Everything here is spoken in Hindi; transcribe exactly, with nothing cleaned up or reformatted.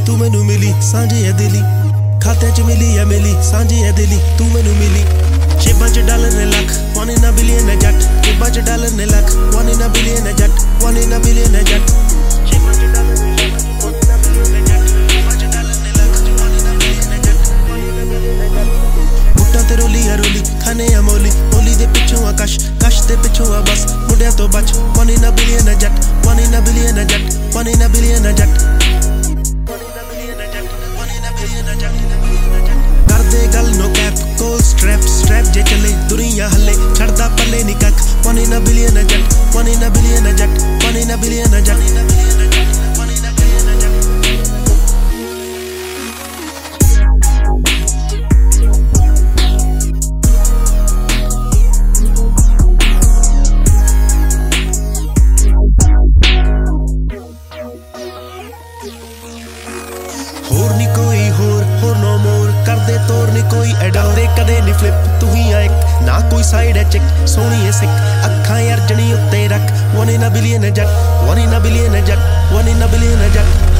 तू मैनू मिली सांझे है दिली खाते च मिली है मिली सांझे है दिली तू मैनू मिली शेबां च डॉलर ने लख वन इन अ बिलियन है जट शेबां च डॉलर ने लख वन इन अ बिलियन है जट वन इन अ बिलियन है जट शेबां च डॉलर ने लख वन इन अ बिलियन है जट शेबां च डॉलर ने लख वन इन अ बिलियन है जट वन इन अ बिलियन है जट मुट्टा ते रोली है रोली खाने आ मोली मोली दे पिछों आ कश कश दे पिछों आ बस मुंडिया तो बच वन इन अ बिलियन है जट वन इन अ बिलियन है जट वन इन अ बिलियन है जट करदे गल नो कैप कोल स्ट्रैप स्ट्रैप जे चले दुनिया हले छड़दा पल्ले नी कख वन इन अ बिलियन है जट वन इन अ बिलियन है जट वन इन अ बिलियन है जट वन इन अ बिलियन है जट होर नी कोई होर होर नो मोर करदे तोर नी कोई एडोरे कदे नी फ्लिप तू ही आ एक ना कोई साइड है चिक सोहनी है सिक अखां अर्जनी उत्ते रख वन इन अ बिलियन है जट वन इन अ बिलियन है जट वन इन अ बिलियन है जट